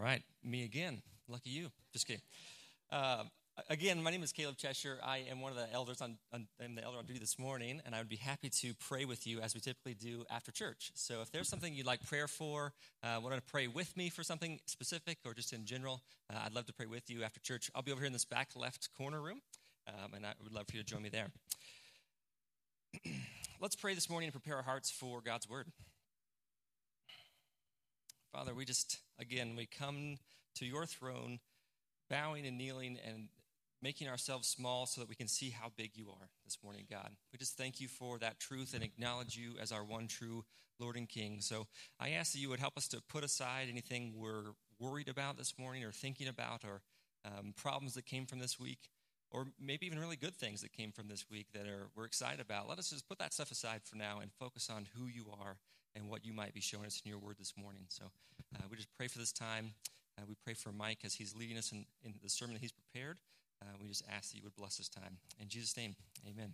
right, me again. Lucky you. Just kidding. Again, my name is Caleb Cheshire. I am one of the elders. I'm the elder on duty this morning, and I would be happy to pray with you as we typically do after church. So if there's something you'd like prayer for, want to pray with me for something specific or just in general, I'd love to pray with you after church. I'll be over here in this back left corner room, and I would love for you to join me there. Let's pray this morning and prepare our hearts for God's word. Father, we come to your throne, bowing and kneeling and making ourselves small so that we can see how big you are this morning, God. We just thank you for that truth and acknowledge you as our one true Lord and King. So I ask that you would help us to put aside anything we're worried about this morning or thinking about or problems that came from this week or maybe even really good things that came from this week that we're excited about. Let us just put that stuff aside for now and focus on who you are and what you might be showing us in your word this morning. So we just pray for this time. We pray for Mike as he's leading us in the sermon that he's prepared. We just ask that you would bless this time. In Jesus' name, amen.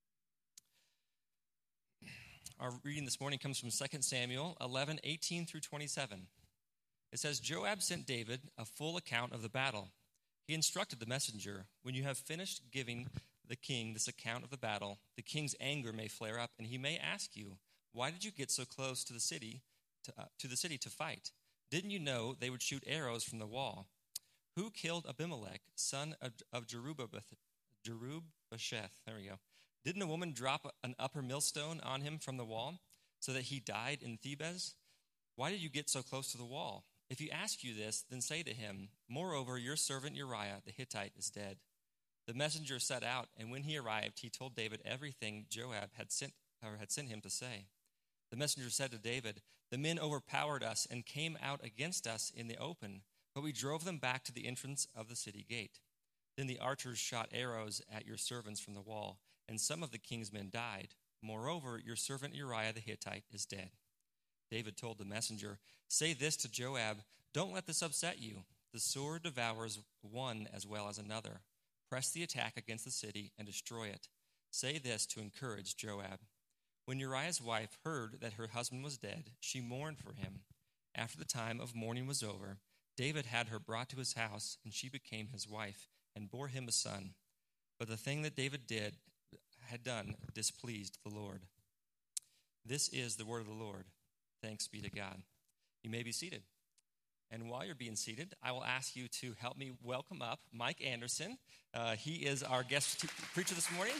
Our reading this morning comes from 2 Samuel 11:18 through 27. It says, Joab sent David a full account of the battle. He instructed the messenger, when you have finished giving the king this account of the battle, the king's anger may flare up, and he may ask you, why did you get so close to the city to fight? Didn't you know they would shoot arrows from the wall? Who killed Abimelech, son of Jerubbaal? There we go. Didn't a woman drop an upper millstone on him from the wall so that he died in Thebez? Why did you get so close to the wall? If he asks you this, then say to him, moreover, your servant Uriah the Hittite is dead. The messenger set out, and when he arrived, he told David everything Joab had sent him to say. The messenger said to David, the men overpowered us and came out against us in the open, but we drove them back to the entrance of the city gate. Then the archers shot arrows at your servants from the wall, and some of the king's men died. Moreover, your servant Uriah the Hittite is dead. David told the messenger, say this to Joab, don't let this upset you. The sword devours one as well as another. Press the attack against the city and destroy it. Say this to encourage Joab. When Uriah's wife heard that her husband was dead, she mourned for him. After the time of mourning was over, David had her brought to his house, and she became his wife and bore him a son. But the thing that David had done displeased the Lord. This is the word of the Lord. Thanks be to God. You may be seated. And while you're being seated, I will ask you to help me welcome up Mike Anderson. He is our guest preacher this morning.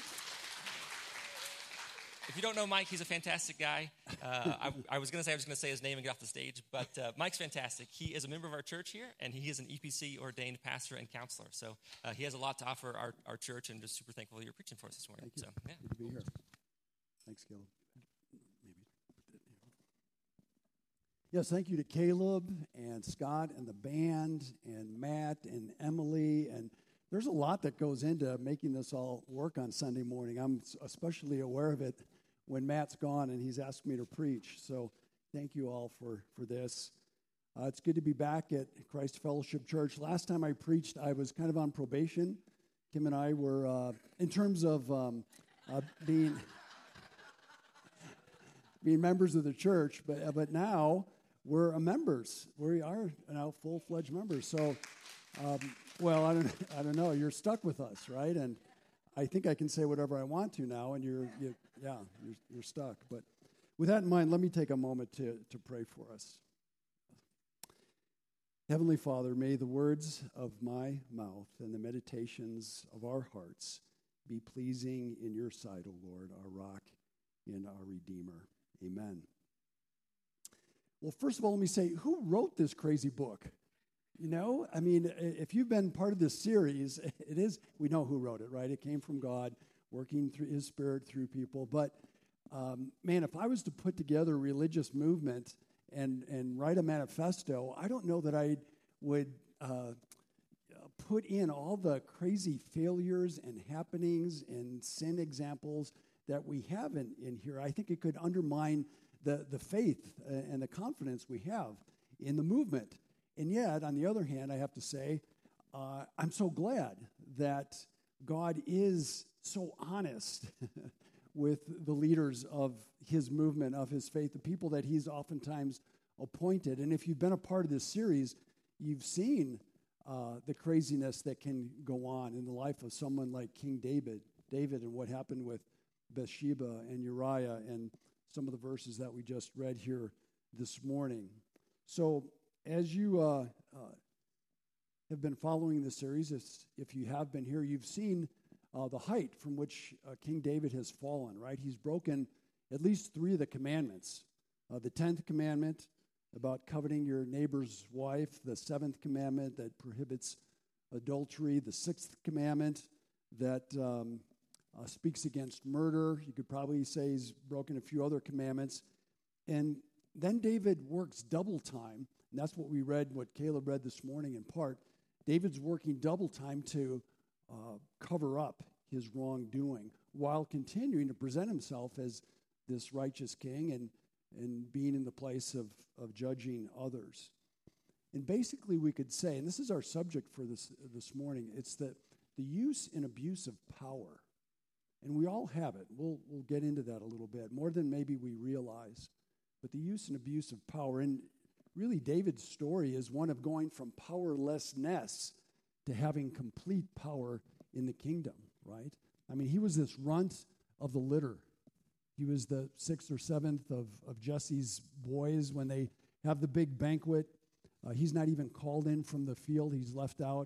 If you don't know Mike, he's a fantastic guy. I was going to say his name and get off the stage, but Mike's fantastic. He is a member of our church here, and he is an EPC ordained pastor and counselor. So he has a lot to offer our church, and just super thankful you're preaching for us this morning. Thank you. So, yeah. Good to be here. Thanks, Caleb. Yes, thank you to Caleb and Scott and the band and Matt and Emily. And there's a lot that goes into making this all work on Sunday morning. I'm especially aware of it when Matt's gone and he's asked me to preach. So thank you all for this. It's good to be back at Christ Fellowship Church. Last time I preached, I was kind of on probation. Kim and I were, in terms of being members of the church, but now we're members. We are now full-fledged members. So, well, I don't know. You're stuck with us, right? And I think I can say whatever I want to now, and you're stuck. But with that in mind, let me take a moment to pray for us. Heavenly Father, may the words of my mouth and the meditations of our hearts be pleasing in your sight, O Lord, our rock and our Redeemer. Amen. Well, first of all, let me say, who wrote this crazy book? You know, I mean, if you've been part of this series, we know who wrote it, right? It came from God, working through his Spirit through people. But, man, if I was to put together a religious movement and write a manifesto, I don't know that I would put in all the crazy failures and happenings and sin examples that we have in here. I think it could undermine the faith and the confidence we have in the movement. And yet, on the other hand, I have to say, I'm so glad that God is so honest with the leaders of his movement, of his faith, the people that he's oftentimes appointed. And if you've been a part of this series, you've seen the craziness that can go on in the life of someone like King David, and what happened with Bathsheba and Uriah and some of the verses that we just read here this morning. So as you have been following the series, if you have been here, you've seen the height from which King David has fallen, right? He's broken at least 3 of the commandments. The 10th commandment about coveting your neighbor's wife, the 7th commandment that prohibits adultery, the 6th commandment that speaks against murder. You could probably say he's broken a few other commandments. And then David works double time, and that's what we read, what Caleb read this morning in part. David's working double time to cover up his wrongdoing while continuing to present himself as this righteous king and being in the place of judging others. And basically we could say, and this is our subject for this morning, it's the use and abuse of power. And we all have it. We'll get into that a little bit, more than maybe we realize. But the use and abuse of power, and really David's story is one of going from powerlessness to having complete power in the kingdom, right? I mean, he was this runt of the litter. He was the 6th or 7th of Jesse's boys when they have the big banquet. He's not even called in from the field. He's left out,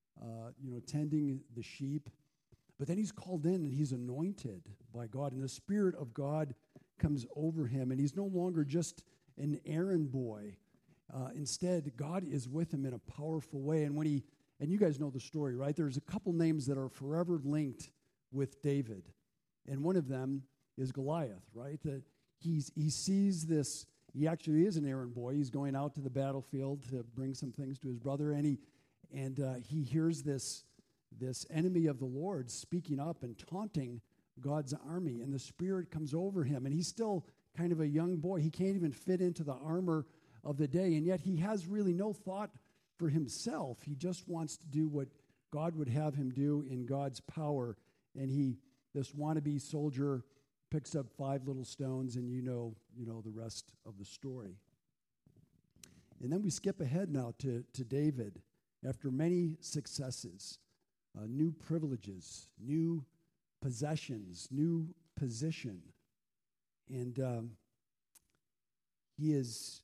tending the sheep. But then he's called in and he's anointed by God. And the Spirit of God comes over him. And he's no longer just an errand boy. Instead, God is with him in a powerful way. And and you guys know the story, right? There's a couple names that are forever linked with David. And one of them is Goliath, right? That he sees this. He actually is an errand boy. He's going out to the battlefield to bring some things to his brother, and he hears this enemy of the Lord speaking up and taunting God's army, and the Spirit comes over him, and he's still kind of a young boy. He can't even fit into the armor of the day, and yet he has really no thought for himself. He just wants to do what God would have him do in God's power, and this wannabe soldier picks up 5 little stones, and you know the rest of the story. And then we skip ahead now to David. After many successes, new privileges, new possessions, new position, and he is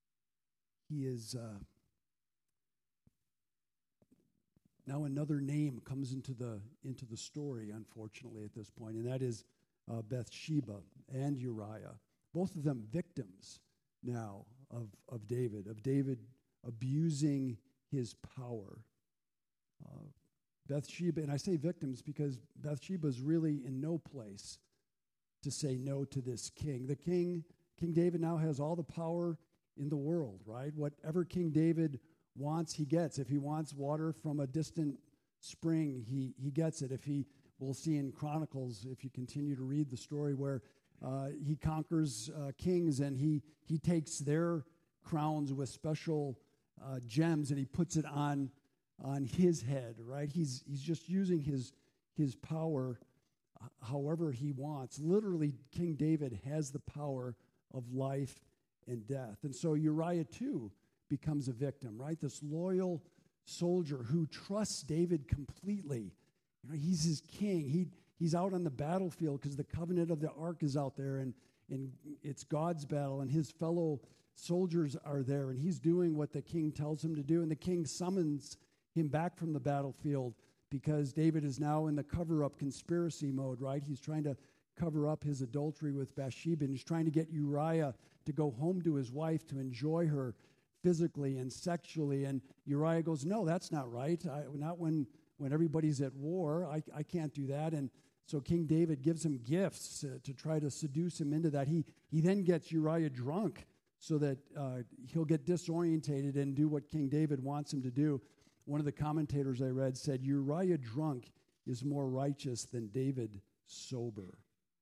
now another name comes into the story, unfortunately, at this point, and that is Bathsheba and Uriah, both of them victims now of David abusing his power. Bathsheba, and I say victims because Bathsheba is really in no place to say no to this king. The King David now has all the power in the world, right? Whatever King David wants, he gets. If he wants water from a distant spring, he gets it. We'll see in Chronicles, if you continue to read the story, where he conquers kings and he takes their crowns with special gems and he puts it on his head, right? He's just using his power however he wants. Literally, King David has the power of life and death. And so Uriah, too, becomes a victim, right? This loyal soldier who trusts David completely. He's his king. He's out on the battlefield because the covenant of the ark is out there, and it's God's battle, and his fellow soldiers are there, and he's doing what the king tells him to do, and the king summons him back from the battlefield because David is now in the cover-up conspiracy mode, right? He's trying to cover up his adultery with Bathsheba, and he's trying to get Uriah to go home to his wife to enjoy her physically and sexually, and Uriah goes, no, that's not right. Not when everybody's at war. I can't do that. And so King David gives him gifts to try to seduce him into that. He then gets Uriah drunk so that he'll get disorientated and do what King David wants him to do. One of the commentators I read said, Uriah drunk is more righteous than David sober.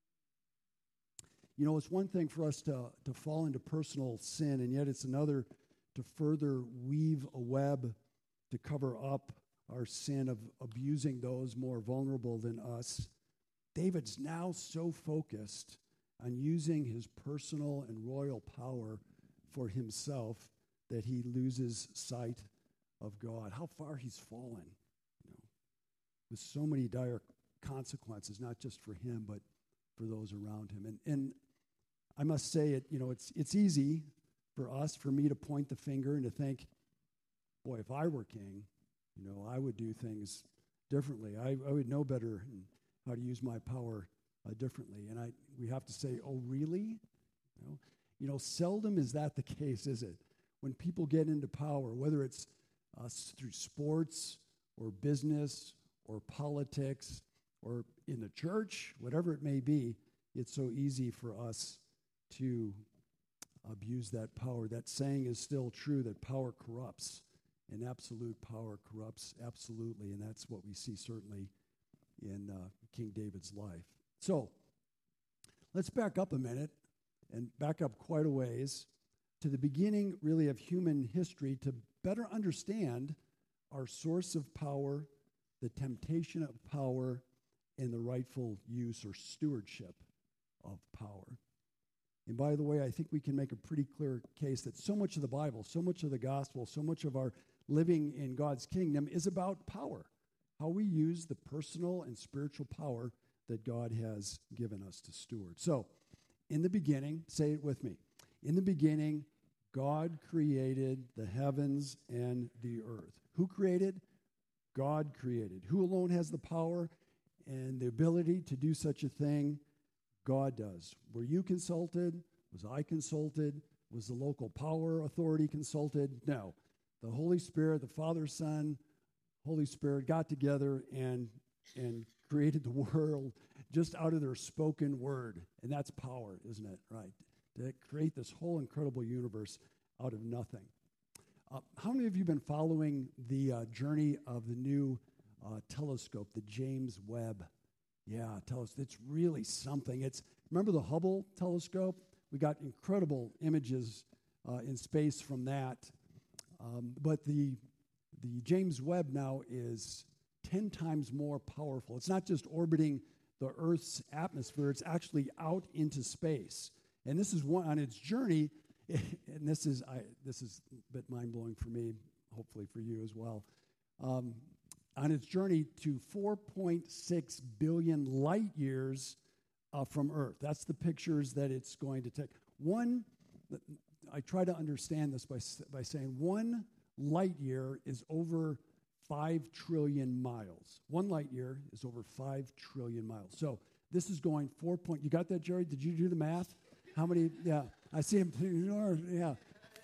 It's one thing for us to fall into personal sin, and yet it's another to further weave a web to cover up our sin of abusing those more vulnerable than us. David's now so focused on using his personal and royal power for himself that he loses sight of God, how far he's fallen, with so many dire consequences, not just for him, but for those around him. And I must say it's easy for me to point the finger and to think, boy, if I were king, I would do things differently. I would know better how to use my power differently. And we have to say, oh, really? Seldom is that the case, is it? When people get into power, whether it's through sports or business or politics or in the church, whatever it may be, it's so easy for us to abuse that power. That saying is still true, that power corrupts, and absolute power corrupts absolutely, and that's what we see certainly in King David's life. So let's back up a minute and back up quite a ways to the beginning, really, of human history to better understand our source of power, the temptation of power, and the rightful use or stewardship of power. And by the way, I think we can make a pretty clear case that so much of the Bible, so much of the gospel, so much of our living in God's kingdom is about power, how we use the personal and spiritual power that God has given us to steward. So, in the beginning, say it with me, in the beginning, God created the heavens and the earth. Who created? God created. Who alone has the power and the ability to do such a thing? God does. Were you consulted? Was I consulted? Was the local power authority consulted? No. The Holy Spirit, the Father, Son, Holy Spirit got together and created the world just out of their spoken word. And that's power, isn't it? Right. To create this whole incredible universe out of nothing. How many of you have been following the journey of the new telescope, the James Webb? Yeah, it's really something. Remember the Hubble telescope? We got incredible images in space from that. But the James Webb now is 10 times more powerful. It's not just orbiting the Earth's atmosphere, it's actually out into space. And this is one on its journey, and this is a bit mind-blowing for me, hopefully for you as well. On its journey to 4.6 billion light years from Earth. That's the pictures that it's going to take. I try to understand this by saying 1 light year is over 5 trillion miles. 1 light year is over 5 trillion miles. So this is going you got that, Jerry? Did you do the math? How many? Yeah, I see him. Yeah,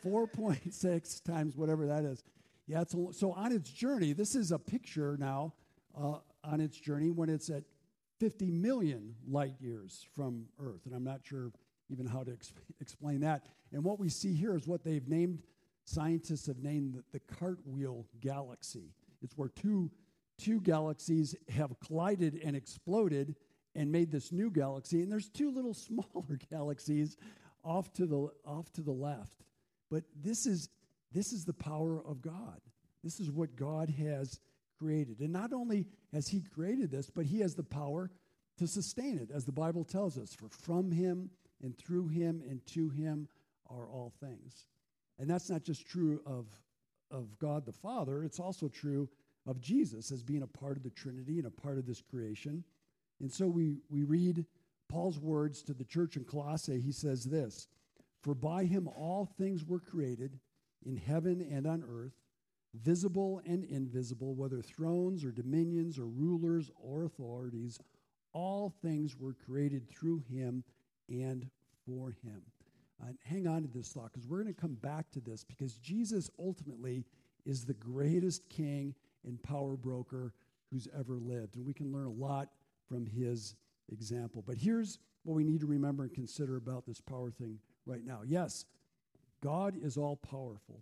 4.6 times whatever that is. Yeah, so on its journey, this is a picture now on its journey when it's at 50 million light years from Earth. And I'm not sure even how to explain that. And what we see here is what scientists have named the Cartwheel Galaxy. It's where two galaxies have collided and exploded and made this new galaxy. And there's 2 little smaller galaxies off to the left. But this is the power of God. This is what God has created. And not only has he created this, but he has the power to sustain it, as the Bible tells us. For from him and through him and to him are all things. And that's not just true of God the Father. It's also true of Jesus as being a part of the Trinity and a part of this creation. And so we read Paul's words to the church in Colossae. He says this, "For by him all things were created, in heaven and on earth, visible and invisible, whether thrones or dominions or rulers or authorities, all things were created through him and for him." Hang on to this thought, because we're going to come back to this, because Jesus ultimately is the greatest king and power broker who's ever lived. And we can learn a lot from his example. But here's what we need to remember and consider about this power thing right now. Yes, God is all powerful,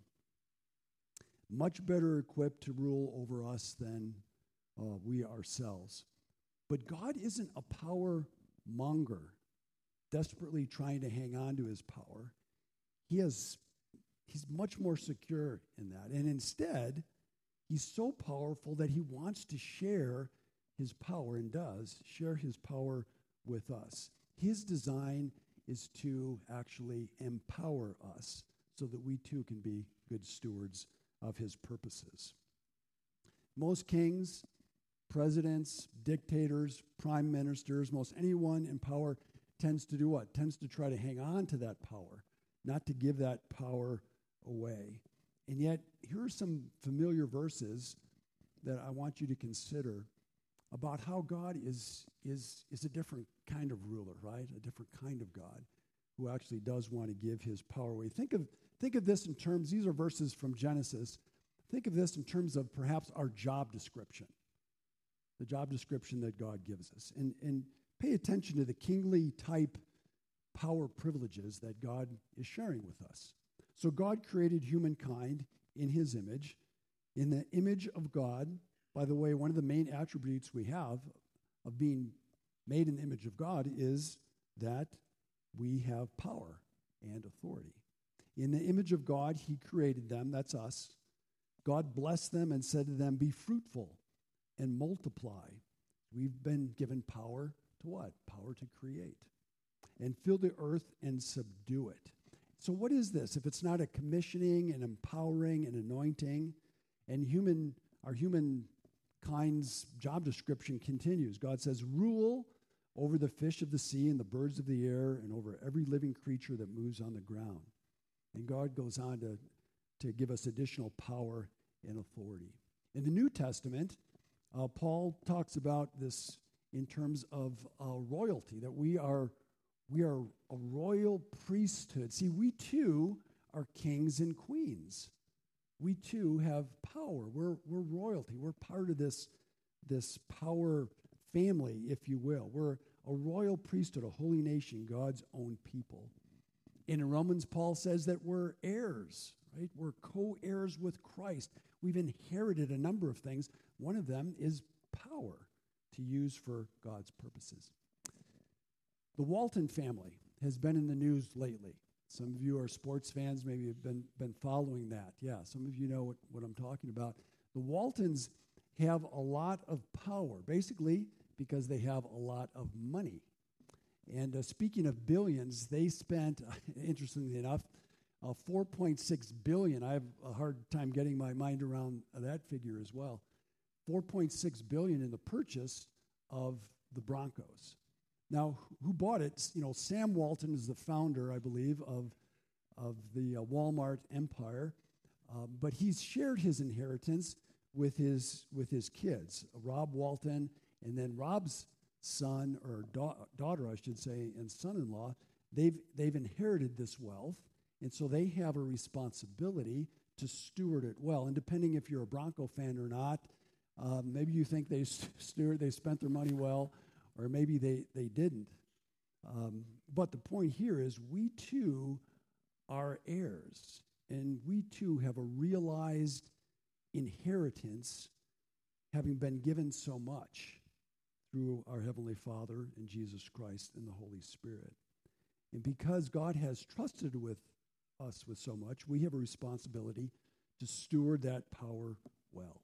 much better equipped to rule over us than we ourselves. But God isn't a power monger, desperately trying to hang on to his power. He's much more secure in that. And instead, he's so powerful that he wants to share his power, and does share his power with us. His design is to actually empower us so that we too can be good stewards of his purposes. Most kings, presidents, dictators, prime ministers, most anyone in power tends to do what? Tends to try to hang on to that power, not to give that power away. And yet, here are some familiar verses that I want you to consider about how God is a different kind of ruler, right? A different kind of God who actually does want to give his power away. Think of this in terms, these are verses from Genesis. Think of this in terms of perhaps our job description, the job description that God gives us. And pay attention to the kingly type power privileges that God is sharing with us. So God created humankind in his image. In the image of God, by the way, one of the main attributes we have of being made in the image of God is that we have power and authority. In the image of God, he created them, that's us. God blessed them and said to them, be fruitful and multiply. We've been given power to what? Power to create. And fill the earth and subdue it. So what is this? If it's not a commissioning and empowering and anointing, and our humankind's job description continues. God says, rule over the fish of the sea and the birds of the air and over every living creature that moves on the ground. And God goes on to give us additional power and authority. In the New Testament, Paul talks about this in terms of royalty, that we are a royal priesthood. See, we too are kings and queens. We too have power. We're royalty. We're part of this power family, if you will. We're a royal priesthood, a holy nation, God's own people. In Romans, Paul says that we're heirs, right? We're co-heirs with Christ. We've inherited a number of things. One of them is power to use for God's purposes. The Walton family has been in the news lately. Some of you are sports fans, maybe have been following that. Yeah, some of you know what I'm talking about. The Waltons have a lot of power, basically because they have a lot of money. And speaking of billions, they spent, interestingly enough, $4.6 billion. I have a hard time getting my mind around that figure as well. $4.6 billion in the purchase of the Broncos. Now, who bought it? You know, Sam Walton is the founder, I believe, of the Walmart empire, but he's shared his inheritance with his kids, Rob Walton, and then Rob's son or daughter, I should say, and son-in-law. They've inherited this wealth, and so they have a responsibility to steward it well. And depending if you're a Bronco fan or not, maybe you think they spent their money well, or maybe they didn't. But the point here is we too are heirs, and we too have a realized inheritance, having been given so much through our Heavenly Father and Jesus Christ and the Holy Spirit. And because God has trusted us with so much, we have a responsibility to steward that power well.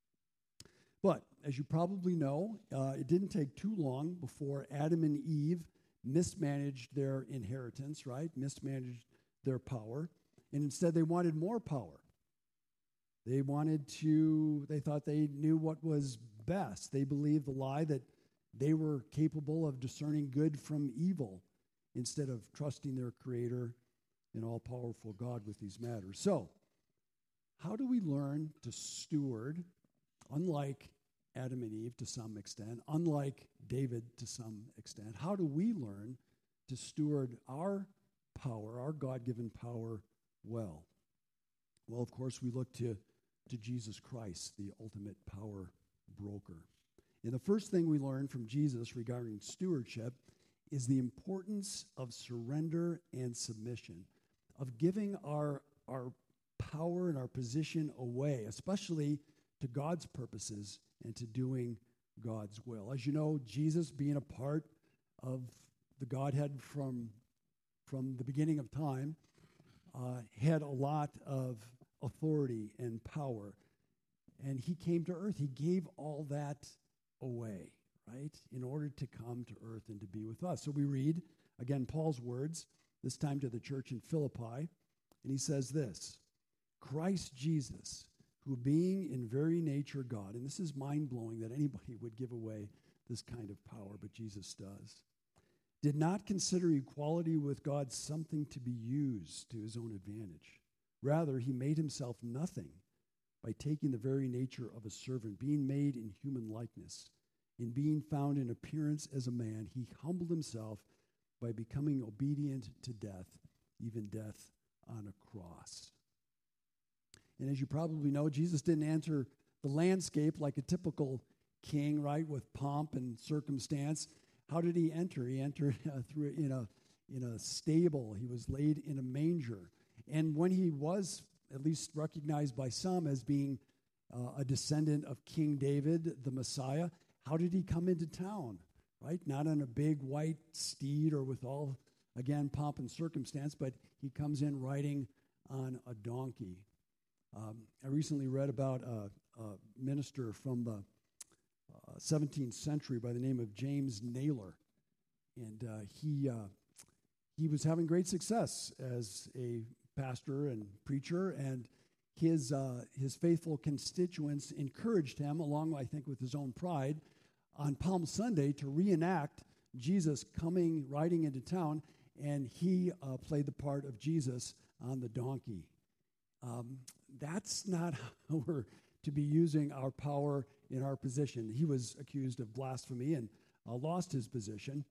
But as you probably know, it didn't take too long before Adam and Eve mismanaged their inheritance, right? Mismanaged their power. And instead they wanted more power. They thought they knew what was best. They believed the lie that they were capable of discerning good from evil instead of trusting their Creator and all-powerful God with these matters. So, how do we learn to steward, unlike Adam and Eve to some extent, unlike David to some extent? How do we learn to steward our power, our God-given power, well? Well, of course, we look to Jesus Christ, the ultimate power broker. And the first thing we learn from Jesus regarding stewardship is the importance of surrender and submission, of giving our power and our position away, especially to God's purposes and to doing God's will. As you know, Jesus, being a part of the Godhead from the beginning of time, had a lot of authority and power. And he came to earth. He gave all that away, right, in order to come to earth and to be with us. So we read, again, Paul's words, this time to the church in Philippi, and he says this: Christ Jesus who being in very nature God, and this is mind-blowing that anybody would give away this kind of power, but Jesus does, did not consider equality with God something to be used to his own advantage. Rather, he made himself nothing by taking the very nature of a servant, being made in human likeness. In being found in appearance as a man, he humbled himself by becoming obedient to death, even death on a cross. And as you probably know, Jesus didn't enter the landscape like a typical king, right, with pomp and circumstance. How did he enter? He entered through in a stable. He was laid in a manger. And when he was at least recognized by some as being a descendant of King David, the Messiah, how did he come into town, right? Not on a big white steed or with all, again, pomp and circumstance, but he comes in riding on a donkey. I recently read about a minister from the 17th century by the name of James Naylor, and he was having great success as a pastor and preacher, and his faithful constituents encouraged him, along, I think, with his own pride, on Palm Sunday to reenact Jesus riding into town, and he played the part of Jesus on the donkey. That's not how we're to be using our power in our position. He was accused of blasphemy and lost his position.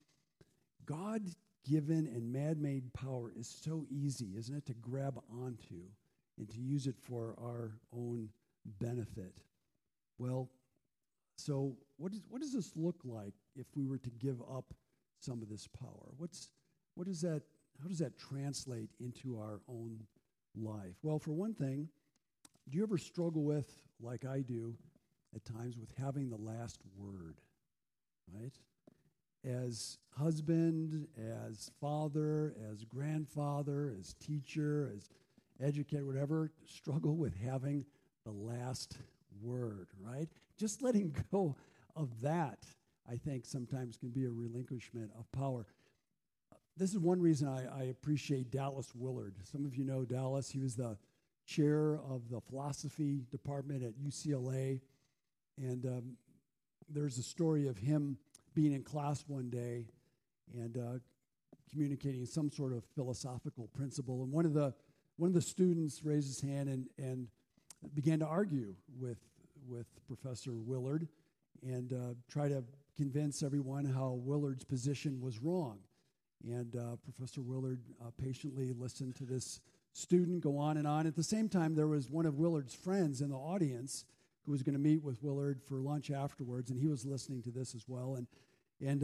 God-given and man-made power is so easy, isn't it, to grab onto and to use it for our own benefit. Well, so what does this look like if we were to give up some of this power? How does that translate into our own life? Well, for one thing, do you ever struggle with, like I do at times, with having the last word, right? As husband, as father, as grandfather, as teacher, as educator, whatever, struggle with having the last word, right? Just letting go of that, I think, sometimes can be a relinquishment of power. This is one reason I appreciate Dallas Willard. Some of you know Dallas. He was the chair of the philosophy department at UCLA. And there's a story of him being in class one day and communicating some sort of philosophical principle. And one of the students raised his hand and began to argue with Professor Willard and try to convince everyone how Willard's position was wrong. And Professor Willard patiently listened to this student go on and on. At the same time, there was one of Willard's friends in the audience who was going to meet with Willard for lunch afterwards, and he was listening to this as well. And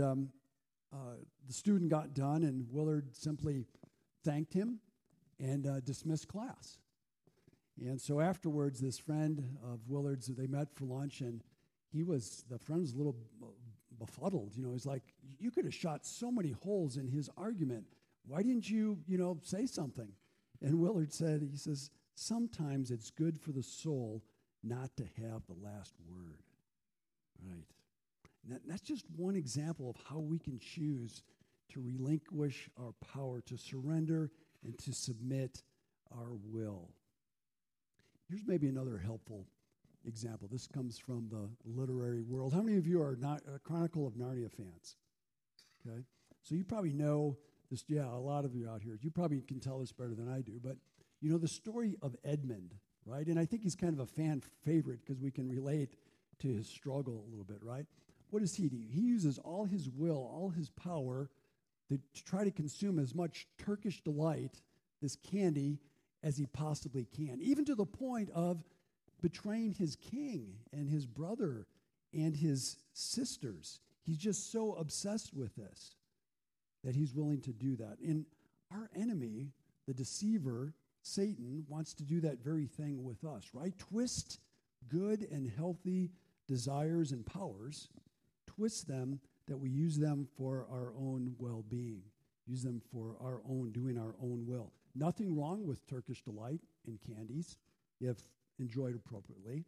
the student got done, and Willard simply thanked him and dismissed class. And so afterwards, this friend of Willard's, they met for lunch, and the friend was a little befuddled. He's like, you could have shot so many holes in his argument. Why didn't you, say something? And Willard said, he says, sometimes it's good for the soul not to have the last word, right? And that's just one example of how we can choose to relinquish our power, to surrender and to submit our will. Here's maybe another helpful example. This comes from the literary world. How many of you are not Chronicle of Narnia fans? Okay, so you probably know this. Yeah, a lot of you out here. You probably can tell this better than I do. But the story of Edmund, right? And I think he's kind of a fan favorite because we can relate to his struggle a little bit, right? What does he do? He uses all his will, all his power to try to consume as much Turkish delight, this candy, as he possibly can, even to the point of betraying his king and his brother and his sisters. He's just so obsessed with this that he's willing to do that. And our enemy, the deceiver, Satan, wants to do that very thing with us, right? Twist good and healthy desires and powers, twist them that we use them for our own well-being, use them for our own, doing our own will. Nothing wrong with Turkish delight and candies if enjoyed appropriately.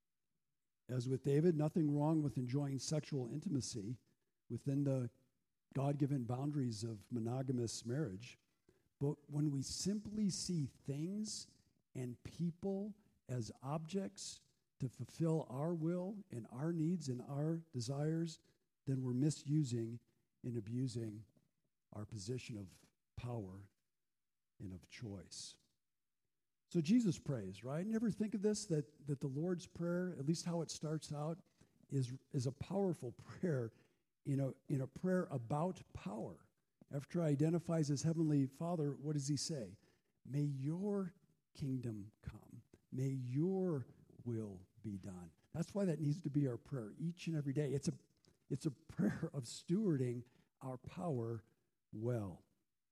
As with David, nothing wrong with enjoying sexual intimacy within the God-given boundaries of monogamous marriage. But when we simply see things and people as objects to fulfill our will and our needs and our desires, then we're misusing and abusing our position of power and of choice. So Jesus prays, right? You ever think of this, that the Lord's Prayer, at least how it starts out, is a powerful prayer in a prayer about power. After he identifies his heavenly Father, what does he say? May your kingdom come. May your will be done. That's why that needs to be our prayer each and every day. It's a prayer of stewarding our power well.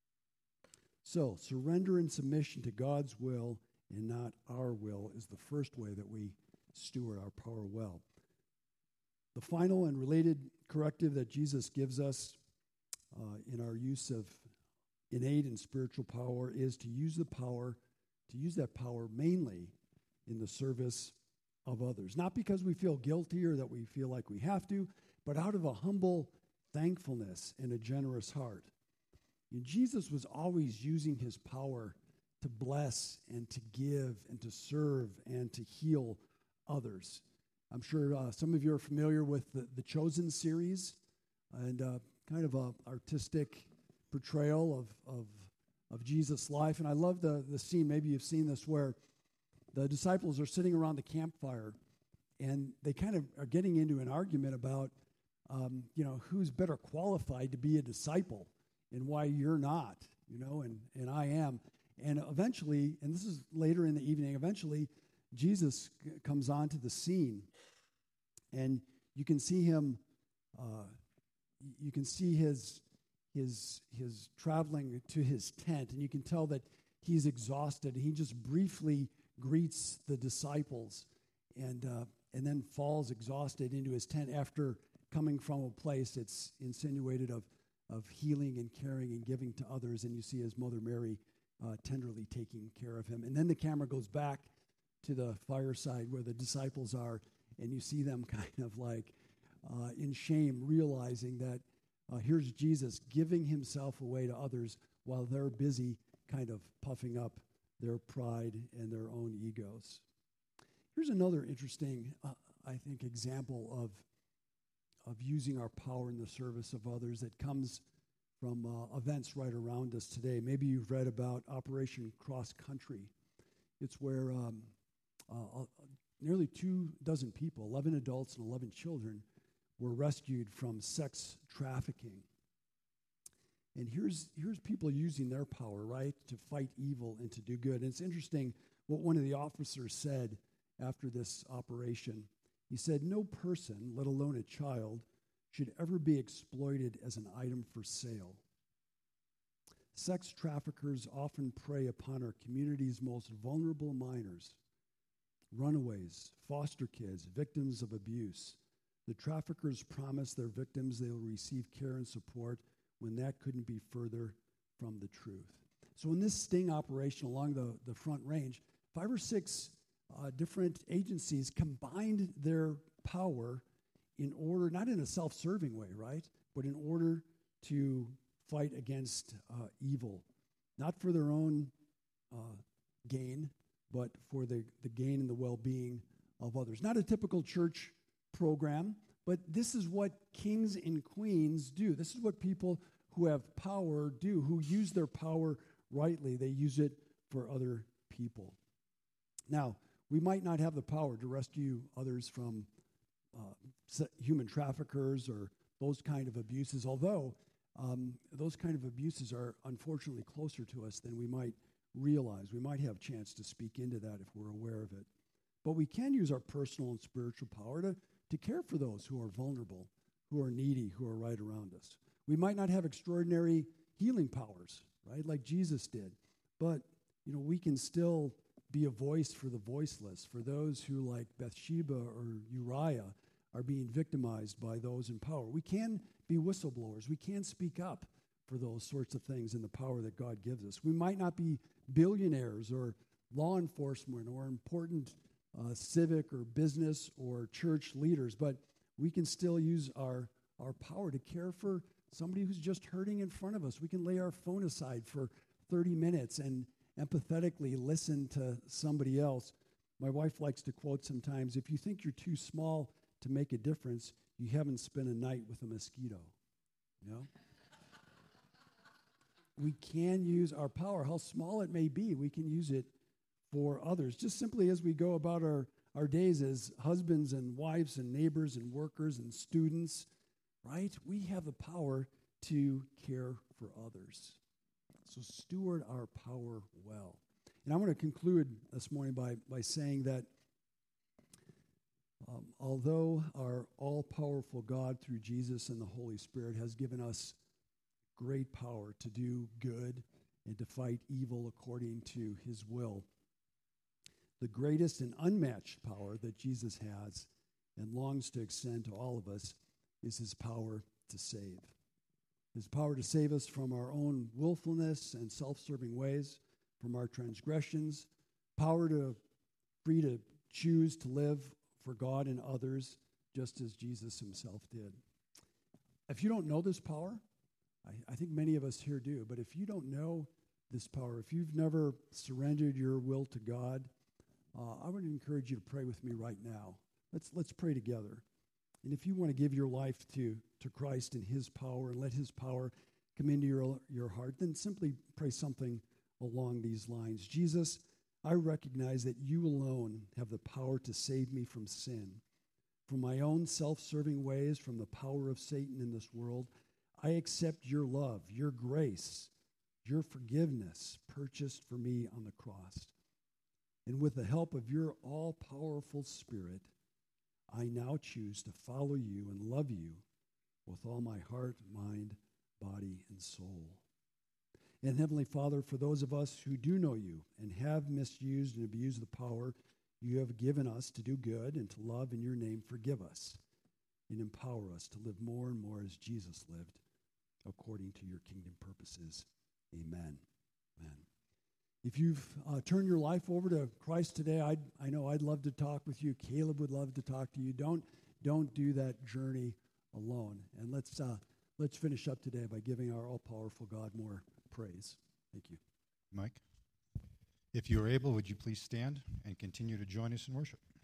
So, surrender and submission to God's will and not our will is the first way that we steward our power well. The final and related corrective that Jesus gives us in our use of innate and spiritual power is to use that power mainly in the service of others. Not because we feel guilty or that we feel like we have to, but out of a humble thankfulness and a generous heart. And Jesus was always using his power to bless and to give and to serve and to heal others. I'm sure some of you are familiar with the Chosen series and kind of an artistic portrayal of Jesus' life. And I love the scene, maybe you've seen this, where the disciples are sitting around the campfire and they kind of are getting into an argument about, who's better qualified to be a disciple and why you're not, and I am. And eventually, and this is later in the evening, eventually Jesus comes onto the scene, and you can see him. You can see his traveling to his tent, and you can tell that he's exhausted. He just briefly greets the disciples, and then falls exhausted into his tent after coming from a place that's insinuated of healing and caring and giving to others. And you see his mother Mary tenderly taking care of him. And then the camera goes back to the fireside where the disciples are, and you see them kind of like in shame, realizing that here's Jesus giving himself away to others while they're busy kind of puffing up their pride and their own egos. Here's another interesting, I think, example of using our power in the service of others that comes from events right around us today. Maybe you've read about Operation Cross Country. It's where nearly 24 people, 11 adults and 11 children, were rescued from sex trafficking. And here's people using their power, right, to fight evil and to do good. And it's interesting what one of the officers said after this operation. He said, "No person, let alone a child, should ever be exploited as an item for sale. Sex traffickers often prey upon our community's most vulnerable minors, runaways, foster kids, victims of abuse. The traffickers promise their victims they will receive care and support when that couldn't be further from the truth." So in this sting operation along the Front Range, 5 or 6 different agencies combined their power in order, not in a self-serving way, right, but in order to fight against evil, not for their own gain, but for the gain and the well-being of others. Not a typical church program, but this is what kings and queens do. This is what people who have power do, who use their power rightly. They use it for other people. Now, we might not have the power to rescue others from human traffickers or those kind of abuses, although those kind of abuses are unfortunately closer to us than we might realize. We might have a chance to speak into that if we're aware of it. But we can use our personal and spiritual power to care for those who are vulnerable, who are needy, who are right around us. We might not have extraordinary healing powers, right, like Jesus did, but we can still be a voice for the voiceless, for those who, like Bathsheba or Uriah, are being victimized by those in power. We can be whistleblowers. We can speak up for those sorts of things in the power that God gives us. We might not be billionaires or law enforcement or important civic or business or church leaders, but we can still use our power to care for somebody who's just hurting in front of us. We can lay our phone aside for 30 minutes and empathetically listen to somebody else My wife likes to quote sometimes, if you think you're too small to make a difference, you haven't spent a night with a mosquito. You know? We can use our power, how small it may be, we can use it for others. Just simply as we go about our days as husbands and wives and neighbors and workers and students, right? We have the power to care for others. So steward our power well. And I want to conclude this morning by saying that although our all-powerful God through Jesus and the Holy Spirit has given us great power to do good and to fight evil according to his will, the greatest and unmatched power that Jesus has and longs to extend to all of us is his power to save. His power to save us from our own willfulness and self-serving ways, from our transgressions, power to free to choose to live for God and others, just as Jesus himself did. If you don't know this power, I think many of us here do, but if you don't know this power, if you've never surrendered your will to God, I would encourage you to pray with me right now. Let's pray together. And if you want to give your life to Christ and his power and let his power come into your heart, then simply pray something along these lines. Jesus, I recognize that you alone have the power to save me from sin, from my own self-serving ways, from the power of Satan in this world. I accept your love, your grace, your forgiveness purchased for me on the cross. And with the help of your all-powerful Spirit, I now choose to follow you and love you with all my heart, mind, body, and soul. And Heavenly Father, for those of us who do know you and have misused and abused the power you have given us to do good and to love in your name, forgive us and empower us to live more and more as Jesus lived, according to your kingdom purposes. Amen. Amen. If you've turned your life over to Christ today, I know I'd love to talk with you. Caleb would love to talk to you. Don't do that journey alone. And let's finish up today by giving our all-powerful God more praise. Thank you. Mike, if you are able, would you please stand and continue to join us in worship?